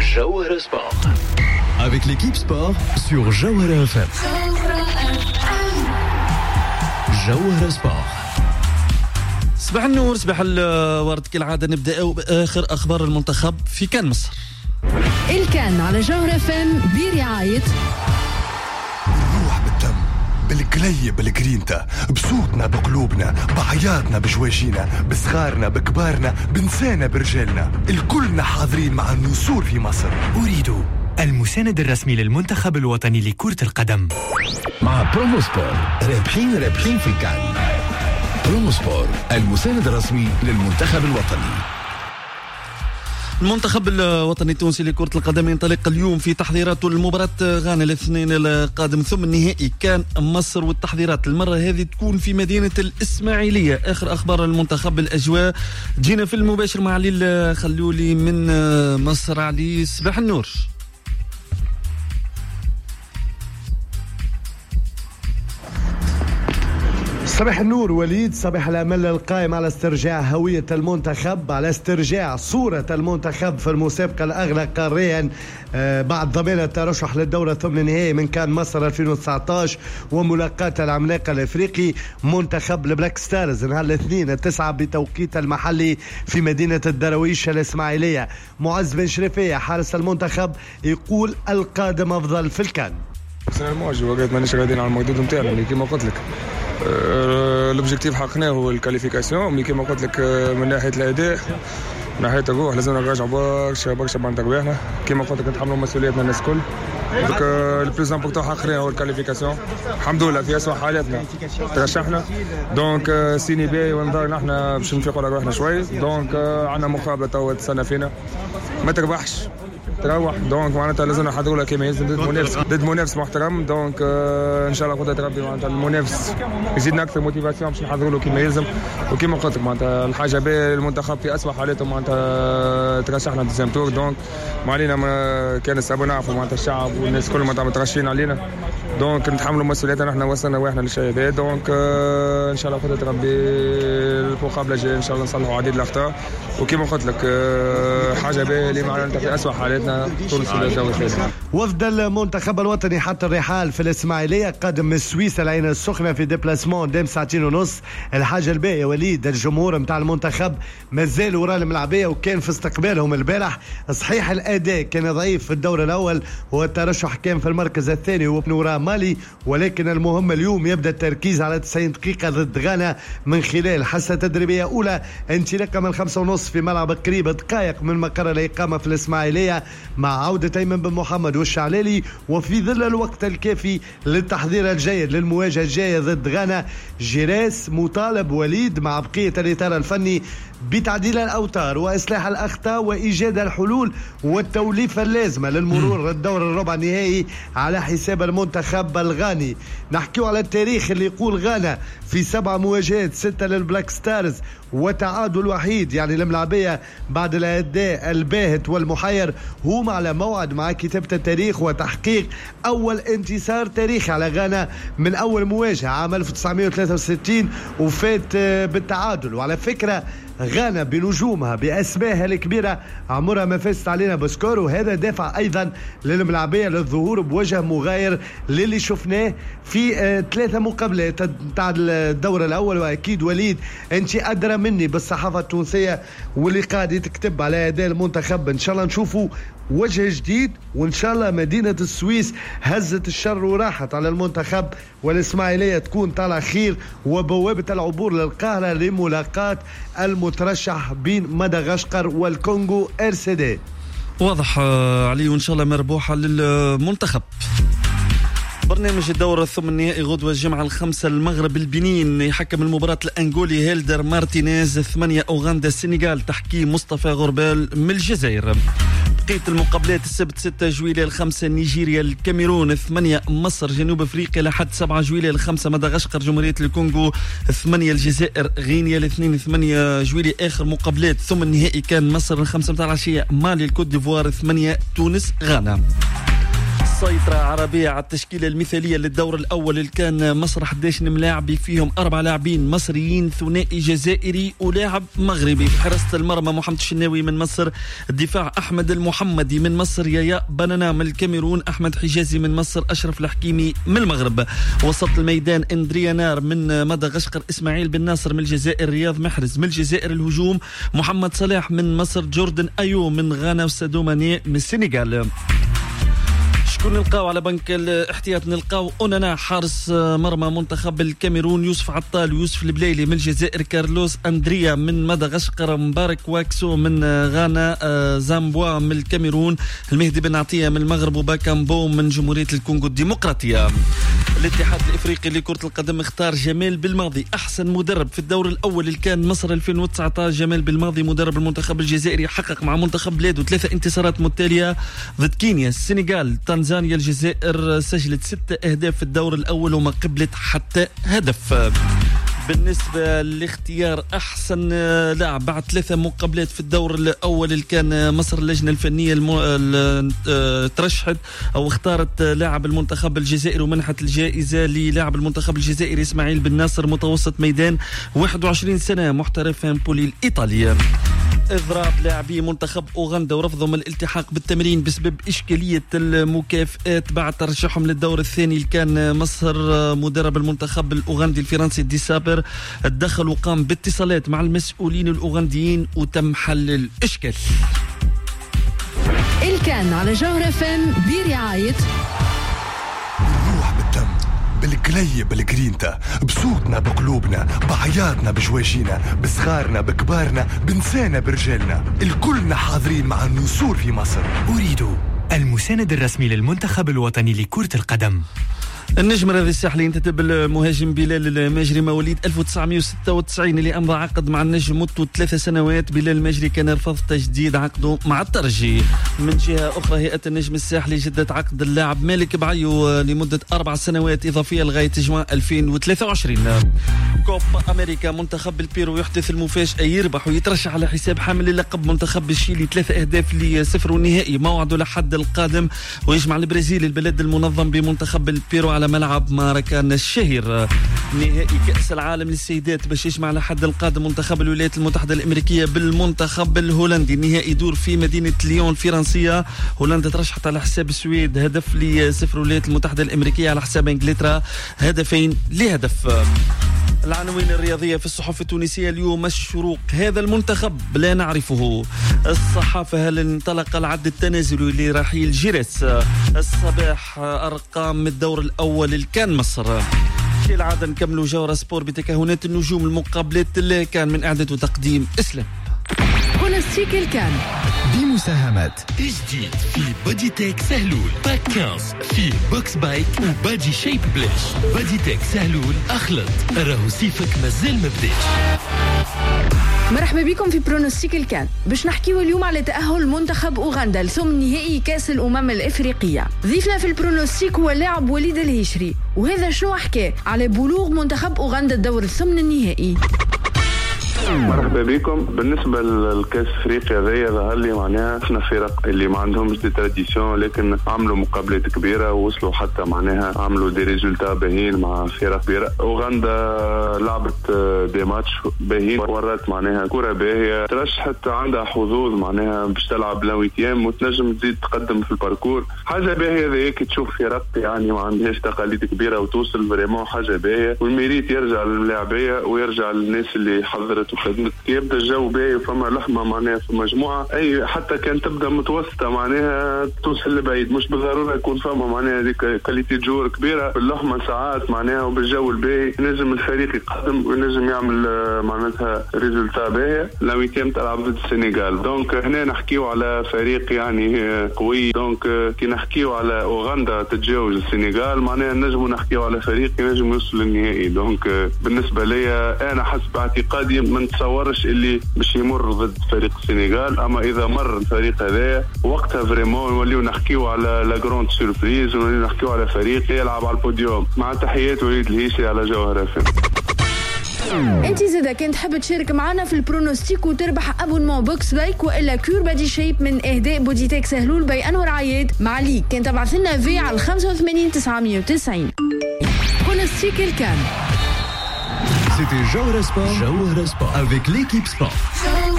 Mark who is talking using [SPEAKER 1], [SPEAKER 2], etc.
[SPEAKER 1] Jawahara Sport. Avec l'équipe sport sur Jawahara FM. Jawahara Sport.
[SPEAKER 2] صباح النور، صباح الورد. كالعادة نبدأ بآخر أخبار المنتخب في كان مصر.
[SPEAKER 3] الكان على جوهرة فم برعاية
[SPEAKER 4] بالروح بالدم بالكلي بالجرينتا، بصوتنا بقلوبنا، بعياطنا بجواجينا، بصغارنا بكبارنا، بنسانا برجالنا، الكلنا حاضرين مع النسور في مصر.
[SPEAKER 5] أريد المساند الرسمي للمنتخب الوطني لكرة القدم.
[SPEAKER 1] مع برومو سبور رابحين في الكان. برومو سبور المساند الرسمي للمنتخب الوطني.
[SPEAKER 2] المنتخب الوطني التونسي لكرة القدم ينطلق اليوم في تحضيراته لمباراة غانا الاثنين القادم، ثم النهائي كان مصر، والتحضيرات المرة هذه تكون في مدينة الإسماعيلية. آخر أخبار المنتخب الأجواء جينا في المباشر مع علي خلولي من مصر. علي صباح النور.
[SPEAKER 6] صباح النور وليد، صباح الأمل القائم على استرجاع هوية المنتخب، على استرجاع صورة المنتخب في المسابقة الأغلى قاريا بعد ضمان الترشح للدورة ثمن النهائي من كان مصر 2019 وملاقاة العملاق الأفريقي منتخب البلاك ستارز نهار الاثنين 9 بتوقيت المحلي في مدينة الدرويش الإسماعيلية. معز بن شريفية حارس المنتخب يقول القادم أفضل في الكان.
[SPEAKER 7] وقت مانيش قاعدين على المردود نتاعنا اللي كما قلت لك الاوبجيكتيف حقناه هو الكاليفيكاسيون، مي كما قلت لك من ناحيه الاداء من ناحيه الروح لازمنا نراجعوا برشا بعد تربيحنا. كما قلت لك نتحملوا مسؤوليتنا الناس الكل. دونك البلوز امبورطون حقناه هو الكاليفيكاسيون. الحمد لله في اسوء حالاتنا ترشحنا، دونك سيني باي ونظرنا احنا باش نفيقوا على روحنا شوي. دونك عندنا مقابله تو تستنى فينا، ما تربحش تروح، دونك معناتها لازم نحضروا لها كما يلزم ضد منافس محترم. دونك ان شاء الله قدرة ربي معناتها المنافس يزيدنا اكثر موتيفاسيون باش نحضروا له كما يلزم. وكما قلت لك معناتها الحاجه باهيه المنتخب في اسوء حالاته معناتها ترشحنا ديزيام تور. دونك ما علينا ما كان السبب نعرفوا معناتها الشعب والناس كل معناتها مترشحين علينا، دونك نتحملوا مسؤوليتنا. احنا وصلنا واحنا للشيء هذا، دونك ان شاء الله قدرة ربي المقابله الجايه ان شاء الله نصلحوا عديد الاخطاء. وكما قلت لك حاجه باهيه اللي معناتها في اسوء حالاتنا.
[SPEAKER 6] وفد المنتخب الوطني حتى الرحال في الإسماعيلية قادم من سويسرا العين السخنة في ديبلاسمون دام ساعتين ونص. الحاجة الباقية وليد الجمهور متاع المنتخب مازال وراء الملعبية وكان في استقبالهم البارح. صحيح الأداء كان ضعيف في الدور الأول والترشح كان في المركز الثاني وابن وراء مالي، ولكن المهم اليوم يبدأ التركيز على 90 دقيقة ضد غانا من خلال حصة تدريبية أولى انطلاقا من 5:30 في ملعب قريب دقائق من مقر الإقامة في الإسماعيلية مع عودة أيمن بن محمد والشعلالي، وفي ظل الوقت الكافي للتحضير الجيد للمواجهة الجاية ضد غانا. جيراس مطالب وليد مع بقية الإطار الفني بتعديل الأوتار وإصلاح الأخطاء وإيجاد الحلول والتوليفة اللازمة للمرور الدور الربع النهائي على حساب المنتخب الغاني. نحكيو على التاريخ اللي يقول غانا في 7 مواجهات 6 للبلاك ستارز وتعادل وحيد، يعني الملعبية بعد الأداء الباهت والمحير هم على موعد مع كتابة التاريخ وتحقيق أول انتصار تاريخي على غانا من أول مواجهة عام 1963 وفات بالتعادل. وعلى فكرة غانا بنجومها بأسمائها الكبيرة عمرها ما فازت علينا بسكور، وهذا دافع أيضا للملعبية للظهور بوجه مغاير للي شفناه في 3 مقابلات تاع الدور الأول. وأكيد وليد أنت أدرى مني بالصحافة التونسية واللي قاعد يتكتب على أداء المنتخب. إن شاء الله نشوفوا وجه جديد، وإن شاء الله مدينة السويس هزت الشر وراحت على المنتخب، والإسماعيلية تكون طالع خير وبوابة العبور للقاهرة لملاقاة المترشح بين مدغشقر والكونغو RCD.
[SPEAKER 2] واضح علي، وإن شاء الله مربوحة للمنتخب. برنامج الدورة الثمن النهائي غدوة الجمعة 5 المغرب. البنين يحكم المباراة الأنغولي هيلدر مارتينيز. 8 أوغندا السنغال تحكيم مصطفى غربال من الجزائر. بقية المقابلات السبت 6 جويلية 5 نيجيريا الكاميرون. 8 مصر جنوب أفريقيا لحد 7 جويلية 5 مدغشقر جمهورية الكونغو. 8 الجزائر غينيا 2 8 جويلية آخر مقابلات ثم النهائي كان مصر 5 متاع العشية مالي الكوت ديفوار. 8 تونس غانا. سيطرة عربية على التشكيلة المثالية للدور الأول اللي كان مصر 11 ملاعبي فيهم 4 لاعبين مصريين، ثنائي جزائري ولاعب مغربي. في حراسة المرمى محمد الشناوي من مصر، الدفاع أحمد المحمدي من مصر، يايا بنانا من الكاميرون، أحمد حجازي من مصر، أشرف الحكيمي من المغرب. وسط الميدان اندريا نار من مدغشقر، إسماعيل بن ناصر من الجزائر، رياض محرز من الجزائر. الهجوم محمد صلاح من مصر، جوردن أيو من غانا، وسادو ماني من السنغال. شكون نلقاو على بنك الاحتياط؟ نلقاو أونانا حارس مرمى منتخب الكاميرون، يوسف عطال ويوسف البليلي من الجزائر، كارلوس أندريا من مدغشقر، مبارك واكسو من غانا، زامبوا من الكاميرون، المهدي بن عطية من المغرب، وباكامبو من جمهورية الكونغو الديمقراطية. الاتحاد الافريقي لكرة القدم اختار جمال بالماضي احسن مدرب في الدور الاول اللي كان مصر 2019. جمال بالماضي مدرب المنتخب الجزائري حقق مع منتخب بلاده 3 انتصارات متتالية ضد كينيا، السنغال، تنزانيا. الجزائر سجلت 6 أهداف في الدور الاول وما قبلت حتى هدف. بالنسبة لاختيار أحسن لاعب بعد 3 مقابلات في الدور الأول اللي كان مصر، اللجنة الفنية ترشحت أو اختارت لاعب المنتخب الجزائري ومنحت الجائزة للاعب المنتخب الجزائري إسماعيل بن ناصر، متوسط ميدان 21 سنة، محترف امبولي الإيطالي. إضراب لاعبي منتخب أوغندا ورفضهم الالتحاق بالتمرين بسبب إشكالية المكافآت بعد ترشحهم للدور الثاني اللي كان مصر. مدرب المنتخب الأوغندي الفرنسي دي سابر الدخل وقام باتصالات مع المسؤولين الأوغنديين وتم حل الإشكال.
[SPEAKER 3] الكان على جوهر FM برعاية
[SPEAKER 4] الروح بالدم، بالقلية بالجرينتا، بصوتنا بقلوبنا، بعياتنا بجواجينا، بصغارنا بكبارنا، بنسانا برجالنا، الكلنا حاضرين مع النسور في مصر.
[SPEAKER 5] أريد المساند الرسمي للمنتخب الوطني لكرة القدم.
[SPEAKER 2] النجم الرياضي الساحلي ينتدب المهاجم بلال الماجري مواليد 1996 اللي أمضى عقد مع النجم مدته 3 سنوات. بلال الماجري كان يرفض تجديد عقده مع الترجي. من جهة أخرى هيئة النجم الساحلي جدت عقد اللاعب مالك بعيو لمدة 4 سنوات إضافية لغاية جوان 2023. كوبا أمريكا، منتخب البيرو يحدث المفاجأة، يربح ويترشح على حساب حامل اللقب منتخب الشيلي 3 أهداف ل0 والنهائي موعده لحد القادم، ويجمع البرازيل البلد المنظم بمنتخب البيرو على ملعب ماراكانا الشهير. نهائي كأس العالم للسيدات باش يجمع لحد القادم منتخب الولايات المتحدة الأمريكية بالمنتخب الهولندي. النهائي يدور في مدينة ليون الفرنسية. هولندا ترشحت على حساب السويد هدف ل0، الولايات المتحدة الأمريكية على حساب إنجلترا 2-0. العناوين الرياضية في الصحف التونسية اليوم. الشروق، هذا المنتخب لا نعرفه. الصحافة، هل انطلق العد التنازلي لرحيل جيريس. الصباح، أرقام الدور الأول اللي كان مصر. كالعادة نكملوا جورة سبور بتكهنات النجوم، المقابلات اللي كان من إعداد وتقديم إسلام.
[SPEAKER 3] برونوستيك الكان
[SPEAKER 1] بمساهمة
[SPEAKER 8] جديد في بادي تيك سهلول باك 15 فيه بوكس بايك وبادي شيب بلاش. بادي تيك سهلول أخلط، راهو سيفك مازال مبداش.
[SPEAKER 3] مرحبا بكم في برونوستيك الكان. باش نحكيو اليوم على تأهل منتخب أوغندا لثمن نهائي كأس الأمم الإفريقية. ضيفنا في البرونوستيك هو اللاعب وليد الهشري، وهذا شنو حكى على بلوغ منتخب أوغندا الدور الثمن النهائي.
[SPEAKER 9] مرحبا بكم. بالنسبه للكاس افريقيا هذايا ظهر لي معناها احنا فرق اللي ما عندهمش دي تراديسيون، لكن عملوا مقابلات كبيره ووصلوا حتى معناها عملوا دي ريزولتا باهين مع فرق كبيره. اوغندا لعبت دي ماتش باهين، ورات معناها كره باهيه، ترشحت عندها حظوظ معناها باش تلعب لاويتيام وتنجم تزيد تقدم في الباركور. حاجه باهيه هذيك، تشوف فرق يعني ما عندهاش تقاليد كبيره وتوصل فريمون حاجه باهيه، والميريت يرجع للاعبيه ويرجع للناس اللي حضرت وخدمت. يبدا الجو باهي وفما لحمه معناها في مجموعه، اي حتى كان تبدا متوسطه معناها توصل لبعيد، مش بالضروره يكون فما معناها ديك كاليتي جور كبيره. باللحمه ساعات معناها وبالجو الباهي نجم الفريق يقدم ونجم يعمل معناتها ريزولتا باهيه. لاويتيام تلعب ضد السنغال، دونك هنا نحكيو على فريق يعني قوي. دونك كي نحكيو على اوغندا تتجاوز السنغال معناها نجمو نحكيو على فريق ينجم يوصل للنهائي. دونك بالنسبه ليا انا حسب اعتقادي ما نتصورش اللي باش يمر ضد فريق السنغال، اما اذا مر الفريق هذا وقتها فريمون نوليو نحكيو على لا جراند سوربريز ونوليو نحكيو على فريق يلعب على البوديوم. مع تحيات وليد الهيشي على جوهر FM.
[SPEAKER 3] انت زادا كنت تحب تشارك معنا في البرونوستيك وتربح ابونمون بوكس بايك والا كور بادي شيب من اهداء بوديتيك سهلول بي انور عياد مع ليك كنت تبعث لنا في على 85 990. برونوستيك الكان
[SPEAKER 1] C'était Jawara Sport avec l'équipe sport.